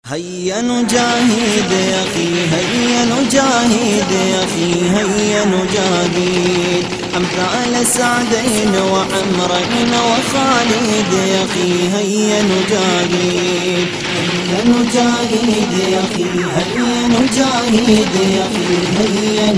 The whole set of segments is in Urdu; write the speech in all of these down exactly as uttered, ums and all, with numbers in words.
هيا نجاهد أخي هيا نجاهد أخي هيا نجاهد أمثال سعدين وعمرين وخالد يا أخي هيا نجاهد هيا نجاهد يا أخي هيا نجاهد يا أخي هيا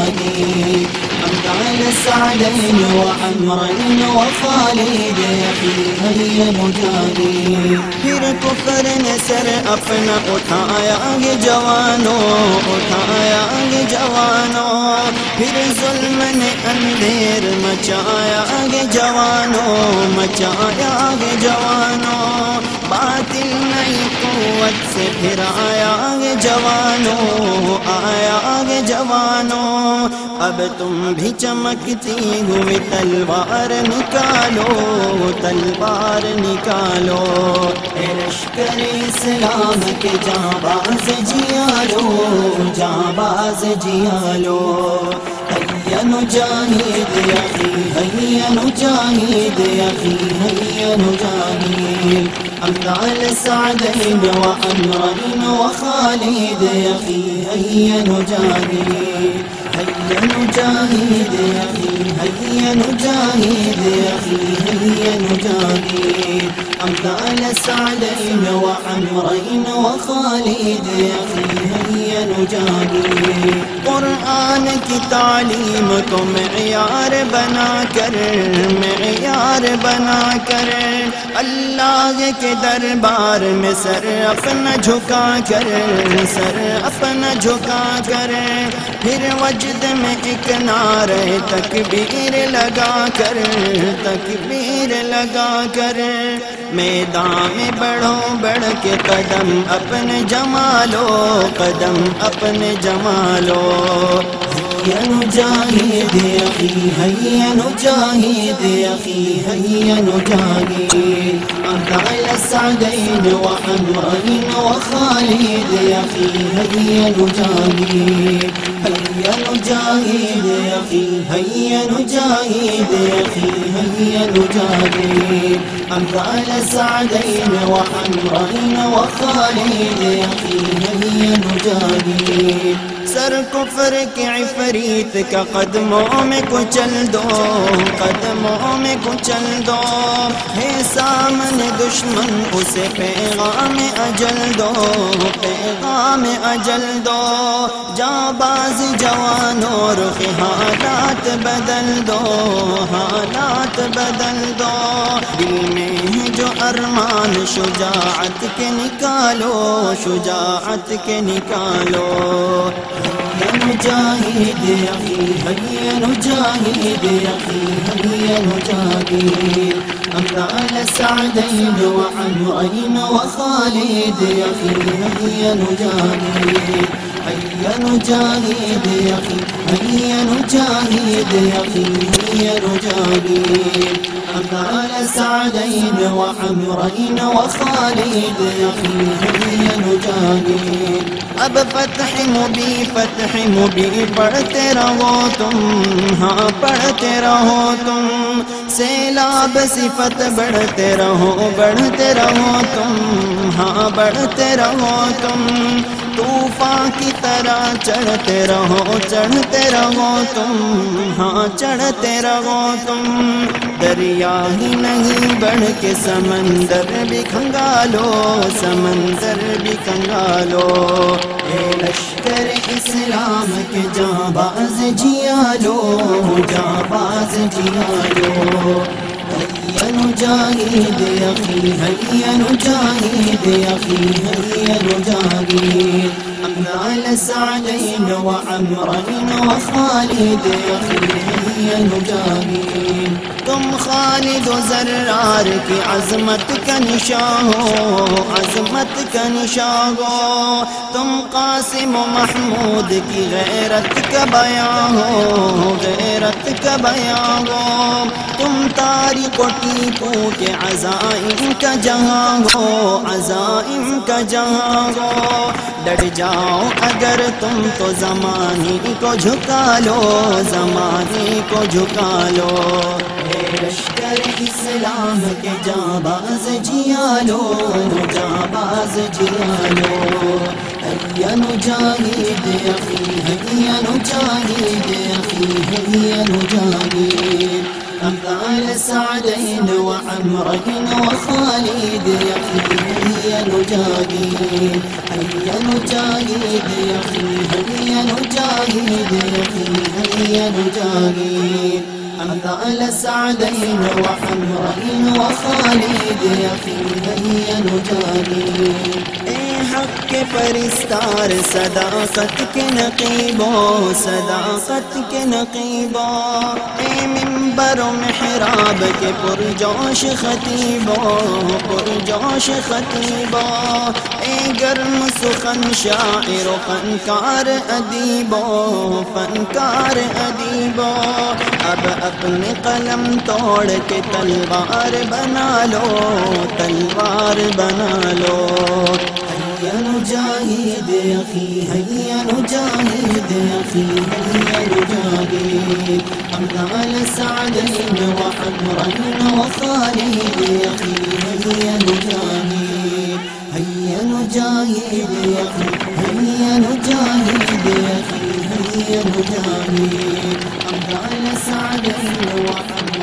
نجاهد أمثال سعدين وعمرين وخالد يا أخي هيا نجاهد پھر کفر نے سر اپنا اٹھایا گے جوانوں اٹھایا گے جوانوں پھر ظلم نے اندھیر مچایا گے جوانوں مچایا گے جوانوں باطل نئی قوت سے پھر آیا گے جوانوں آیا گے جوانوں اب تم بھی چمکتی ہوئی تلوار نکالو تلوار نکالو اے لشکر اسلام کے جانباز جیالو جانباز جیالو هيا نجاهد يا أخي هيا نجاهد يا أخي هيا نجاهد أمثال سعدين وعمرين وخالد يا أخي هيا نجاهد هيا نجاهد يا أخي هيا نجاهد يا أخي هيا نجاهد أمثال سعدين وعمرين وخالد يا أخي هيا نجاهد قرآن کی تعلیم کو معیار بنا کر معیار بنا کر اللہ کے دربار میں سر اپنا جھکا کر سر اپنا جھکا کر پھر وجد میں ایک نعرہ تکبیر لگا کر تکبیر لگا کر میدان میں بڑھو بڑھ کے قدم اپنے جمالو قدم اپنے جمالو هيا نجاهد يا أخي هيا نجاهد يا أخي هيا نجاهد أمثال سعدين وعمرين وخالد يا أخي هيا نجاهد هيا نجاهد يا أخي هيا نجاهد يا أخي هيا نجاهد أمثال سعدين وعمرين وخالد يا أخي هيا نجاهد سر کفر کے عفریت کا قدموں میں کچل دو قدموں میں کچل دو ہے سامنے دشمن اسے پیغام اجل دو پیغام اجل دو جاں باز جوانوں رخ حالات بدل دو حالات بدل دو دل میں ہے جو ارمان شجاعت کے نکالو شجاعت کے نکالو هيا نجاهد يا أخي هيا نجاهد يا أخي هيا نجاهد أمثال سعدين وعمرين وخالد يا أخي هيا نجاهد هيا نجاهد يا أخي هيا نجاهد يا أخي هيا نجاهد أمثال سعدين وعمرين وخالد يا أخي هيا نجاهد اب فتح مبی فتح مبی پڑھتے رہو تم ہاں پڑھتے رہو تم سیلاب صفت بڑھتے رہو بڑھتے رہو تم ہاں بڑھتے رہو تم طوفان کی طرح چڑھتے رہو چڑھتے رہو تم ہاں چڑھتے رہو تم دریا ہی نہیں بڑھ کے سمندر بھی کھنگالو سمندر بھی کھنگالو اے لشکر اسلام کے جانباز جیالو جانباز جیالو هيا نجاهد يا أخي هيا نجاهد يا أخي هيا نجاهد أمثال سعدين وعمرين وخالد يا أخي هيا نجاهد تم خالد و زرار کی عظمت کا نشان ہو عظمت کا نشان ہو تم قاسم و محمود کی غیرت کا بیان ہو غیرت کا بیان ہو تم طارق و ٹیپو کے عزائم کا جہاں ہو عزائم کا جہاں ہو ڈٹ جاؤ اگر تم تو زمانے کو جھکا لو زمانے کو جھکا لو لشکر اسلام کے جانباز جیالو جانباز جیالو هيا نجاهد أخي هيا نجاهد أخي هيا نجاهد أمثال سعدين وعمرين وخالد يا أخي هيا نجاهد هيا نجاهد يا أخي هيا نجاهد يا أخي هيا نجاهد أمثال سعدين وعمرين وخالد يا أخي هيا نجاهد حق کے پرستار صداقت کے نقیبوں صداقت کے نقیبوں اے منبر و محراب کے پرجوش خطیبوں پرجوش خطیبوں اے گرم سخن شاعر و فنکار ادیبوں فنکار ادیبوں اب اپنے قلم توڑ کے تلوار بنا لو تلوار بنا لو هيا نجاهد أخي هيا نجاهد أخي هيا نجاهد أمثال سعدين وعمرين وخالد يا أخي هيا نجاهد هيا نجاهد يا أخي هيا نجاهد يا أخي هيا نجاهد أمثال سعدين وعمرين